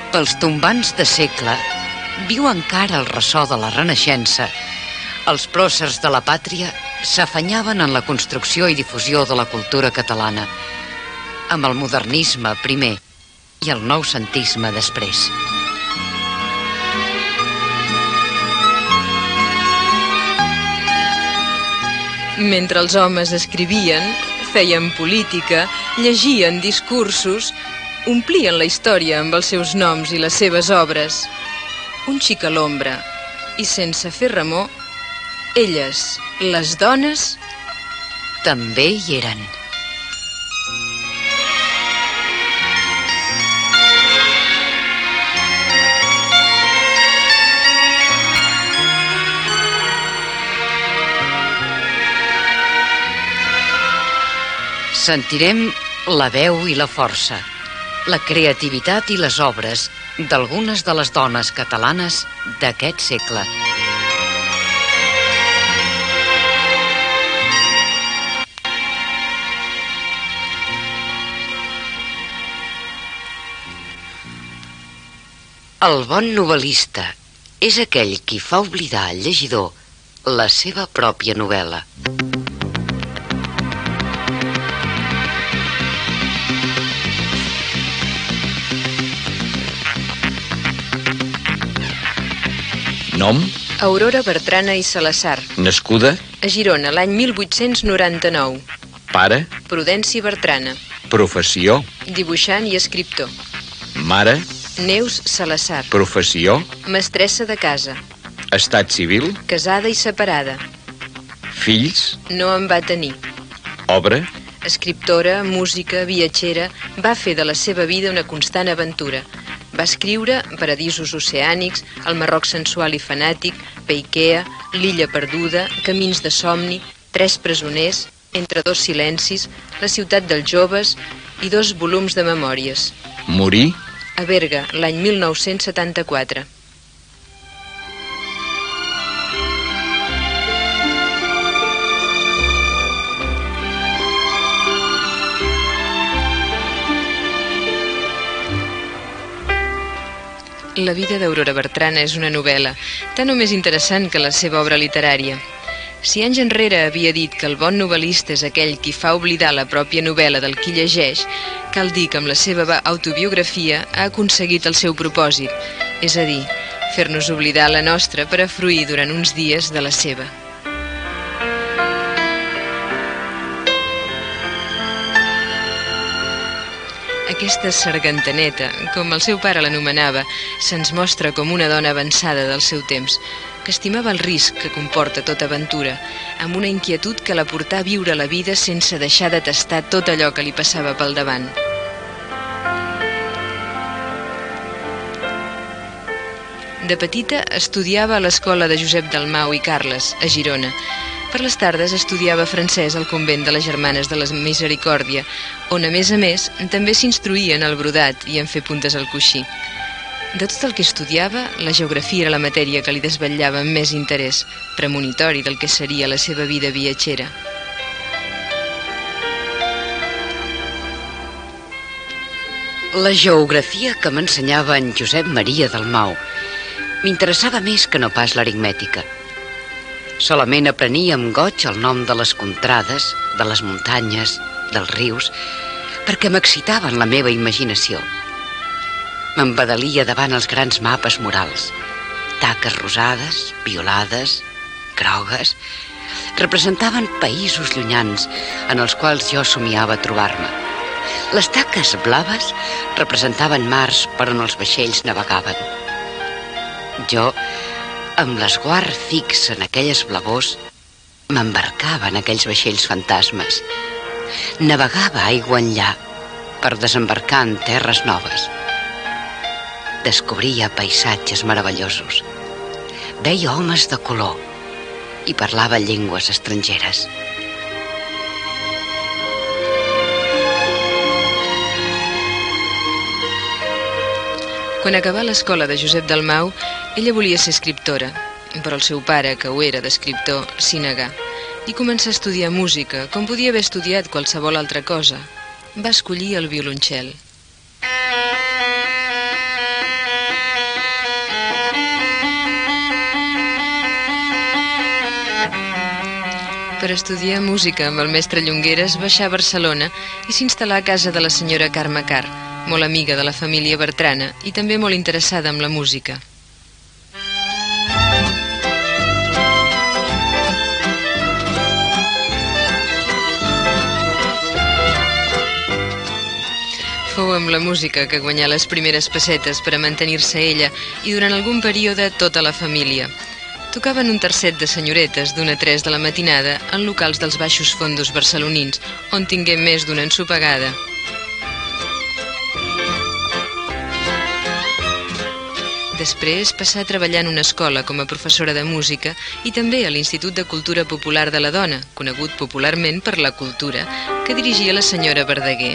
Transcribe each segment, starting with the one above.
Pels tombants de segle viu encara el ressò de la Renaixença. Els pròcers de la pàtria s'afanyaven en la construcció i difusió de la cultura catalana, amb el modernisme primer i el noucentisme després. Mentre els homes escrivien, feien política, llegien discursos, omplien la història amb els seus noms i les seves obres. Un xic a l'ombra, i sense fer remor, elles, les dones, també hi eren. Sentirem la veu i la força, la creativitat i les obres d'algunes de les dones catalanes d'aquest segle. El bon novel·lista és aquell qui fa oblidar al llegidor la seva pròpia novel·la. Nom? Aurora Bertrana i Salazar. Nascuda? A Girona, l'any 1899. Pare? Prudenci Bertrana. Professió? Dibuixant i escriptor. Mare? Neus Salazar. Professió? Mestressa de casa. Estat civil? Casada i separada. Fills? No en va tenir. Obra? Escriptora, música, viatgera, va fer de la seva vida una constant aventura. Va escriure Paradisos oceànics, El Marroc sensual i fanàtic, Peikea, L'illa perduda, Camins de somni, Tres presoners, Entre dos silencis, La ciutat dels joves i 2 volums de memòries. Morí? A Berga, l'any 1974. La vida d'Aurora Bertrana és una novel·la, tant o més interessant que la seva obra literària. Si anys enrere havia dit que el bon novel·lista és aquell qui fa oblidar la pròpia novel·la del qui llegeix, cal dir que amb la seva autobiografia ha aconseguit el seu propòsit, és a dir, fer-nos oblidar la nostra per a fruir durant uns dies de la seva. Aquesta sargantaneta, com el seu pare l'anomenava, se'ns mostra com una dona avançada del seu temps, que estimava el risc que comporta tota aventura, amb una inquietud que la portà a viure la vida sense deixar de tastar tot allò que li passava pel davant. De petita estudiava a l'escola de Josep Dalmau i Carles, a Girona. Per les tardes estudiava francès al convent de les Germanes de la Misericòrdia, on, a més, també s'instruïa en el brodat i en fer puntes al coixí. De tot el que estudiava, la geografia era la matèria que li desvetllava amb més interès, premonitori del que seria la seva vida viatgera. La geografia que m'ensenyava en Josep Maria Dalmau m'interessava més que no pas l'aritmètica. Solament aprenia amb goig el nom de les contrades, de les muntanyes, dels rius, perquè m'excitaven la meva imaginació. M'embadalia davant els grans mapes murals, taques rosades, violades, grogues, representaven països llunyans en els quals jo somiava trobar-me. Les taques blaves representaven mars per on els vaixells navegaven. Jo, amb l'esguard fix en aquelles blavors, m'embarcava en aquells vaixells fantasmes. Navegava aigua enllà per desembarcar en terres noves. Descobria paisatges meravellosos. Veia homes de color i parlava llengües estrangeres. Quan acabà l'escola de Josep Dalmau, ella volia ser escriptora, però el seu pare, que ho era d'escriptor, s'hi negà i començà a estudiar música, com podia haver estudiat qualsevol altra cosa. Va escollir el violoncel. Per estudiar música amb el mestre Llongueres baixà a Barcelona i s'instal·là a casa de la senyora Carme Car, molt amiga de la família Bertrana i també molt interessada en la música. Fou amb la música que guanyà les primeres pessetes per a mantenir-se ella i durant algun període tota la família. Tocaven un tercet de senyoretes d'1 a 3 de la matinada en locals dels baixos fondos barcelonins, on tingué més d'una ensopegada. Després passà a treballar en una escola com a professora de música i també a l'Institut de Cultura Popular de la Dona, conegut popularment per la Cultura, que dirigia la senyora Verdaguer.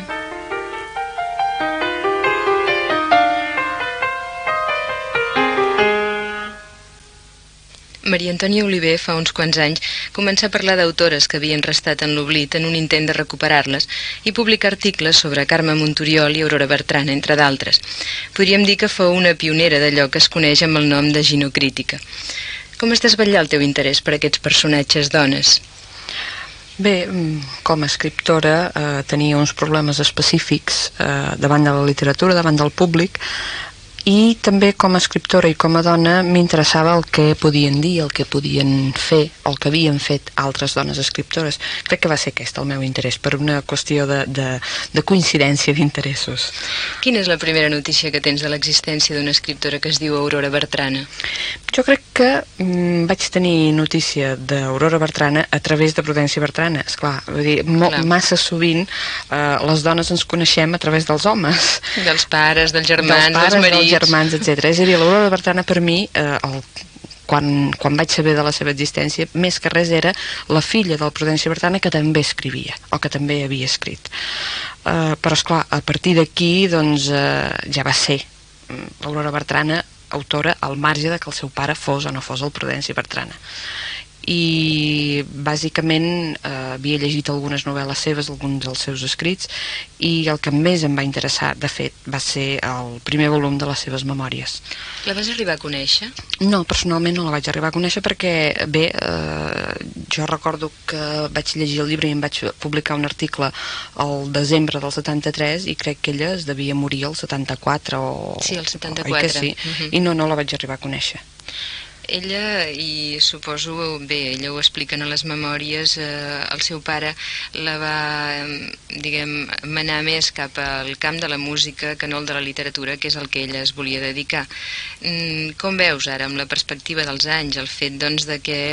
Maria Antònia Oliver fa uns quants anys començà a parlar d'autores que havien restat en l'oblit en un intent de recuperar-les i publicar articles sobre Carme Montoriol i Aurora Bertrana, entre d'altres. Podríem dir que fou una pionera d'allò que es coneix amb el nom de ginocrítica. Com es desvetllà el teu interès per aquests personatges dones? Bé, com a escriptora tenia uns problemes específics davant de la literatura, davant del públic, i també com a escriptora i com a dona m'interessava el que podien dir, el que podien fer, el que havien fet altres dones escriptores. Crec que va ser aquest el meu interès, per una qüestió de coincidència d'interessos. Quina és la primera notícia que tens de l'existència d'una escriptora que es diu Aurora Bertrana? Jo crec que vaig tenir notícia d'Aurora Bertrana a través de Prudència Bertrana. Esclar, vull dir, massa sovint les dones ens coneixem a través dels homes. Dels pares, dels germans, dels marits, germans, etc. És a dir, l'Aurora Bertrana per mi, quan vaig saber de la seva existència, més que res era la filla del Prudència Bertrana que també escrivia, o que també havia escrit. Però, esclar, a partir d'aquí, doncs, ja va ser l'Aurora Bertrana autora al marge de que el seu pare fos o no fos el Prudència Bertrana. I bàsicament havia llegit algunes novel·les seves, alguns dels seus escrits, i el que més em va interessar, de fet, va ser el primer volum de les seves memòries. La vas arribar a conèixer? No, personalment no la vaig arribar a conèixer perquè, bé, jo recordo que vaig llegir el llibre i em vaig publicar un article al desembre del 73 i crec que ella es devia morir el 74 o... Sí, el 74. Oi que sí? I no la vaig arribar a conèixer. Ella, i suposo, bé, ella ho expliquen a les memòries, el seu pare la va, diguem, manar més cap al camp de la música que no el de la literatura, que és el que ella es volia dedicar. Com veus ara, amb la perspectiva dels anys, el fet, doncs, de que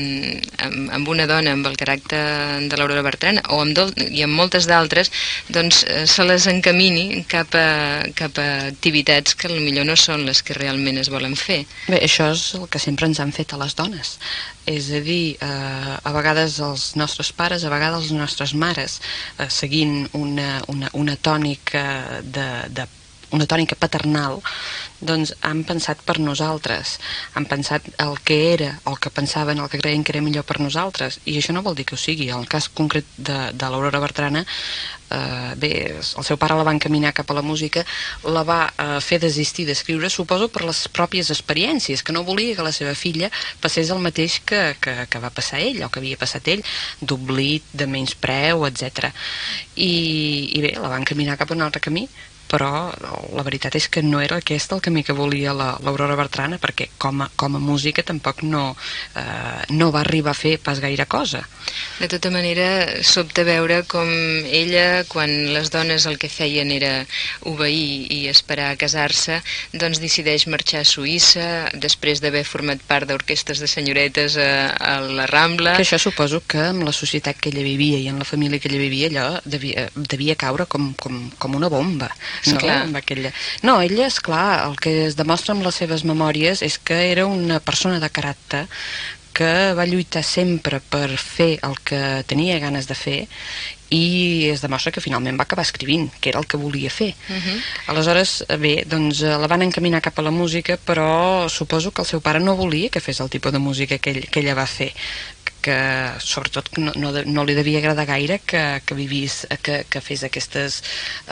amb una dona amb el caràcter de l'Aurora Bertrana, i amb moltes d'altres, doncs, se les encamini cap a activitats que potser no són les que realment es volen fer? Bé, això és el que sempre ens han fet a les dones, és a dir, a vegades els nostres pares, a vegades les nostres mares, seguint una tònica una tònica paternal, doncs han pensat per nosaltres, han pensat el que era, el que pensaven, el que creien que era millor per nosaltres, i això no vol dir que ho sigui. En el cas concret de l'Aurora Bertrana, bé, el seu pare la va encaminar cap a la música, la va fer desistir d'escriure, suposo per les pròpies experiències, que no volia que la seva filla passés el mateix que va passar ell, o que havia passat ell, d'oblit, de menyspreu, etc. I bé, la va encaminar cap a un altre camí, però la veritat és que no era aquest el camí que volia l'Aurora Bertrana, perquè com a música tampoc no va arribar a fer pas gaire cosa. De tota manera, sobta veure com ella, quan les dones el que feien era obeir i esperar a casar-se, doncs decideix marxar a Suïssa, després d'haver format part d'orquestres de senyoretes a la Rambla. Que això suposo que amb la societat que ella vivia i en la família que ella vivia, allò devia caure com una bomba. No, ella, esclar, el que es demostra amb les seves memòries és que era una persona de caràcter que va lluitar sempre per fer el que tenia ganes de fer i es demostra que finalment va acabar escrivint, que era el que volia fer. Aleshores, bé, doncs la van encaminar cap a la música, però suposo que el seu pare no volia que fes el tipus de música que ella va fer. sobretot que no li devia agradar gaire que fes aquestes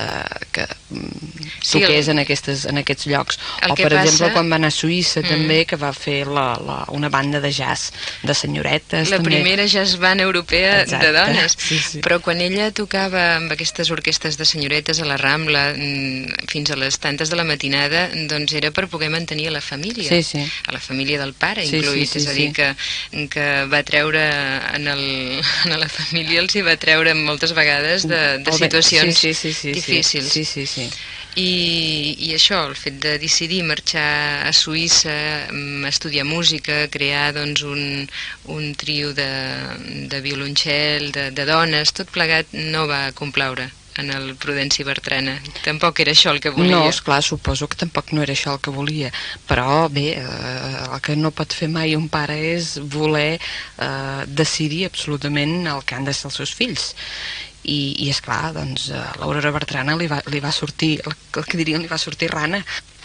toqués en aquests llocs. O per exemple quan va anar a Suïssa també, que va fer una banda de jazz de senyoretes. La primera jazz band europea de dones. Sí. Però quan ella tocava amb aquestes orquestes de senyoretes a la Rambla fins a les tantes de la matinada, doncs era per poder mantenir a la família, a la família del pare incloït, és a dir, que va treure a la família els hi va treure moltes vegades de situacions difícils. Sí. I això, el fet de decidir marxar a Suïssa, estudiar música, crear doncs un trio de violoncel, de dones, tot plegat no va complaure en el Prudenci Bertrana. Tampoc era això el que volia. No, esclar, suposo que tampoc no era això el que volia, però bé, el que no pot fer mai un pare és voler decidir absolutament el que han de ser els seus fills. I esclar, doncs, a l'Aurora Bertrana li va sortir, el que dirien, li va sortir rana.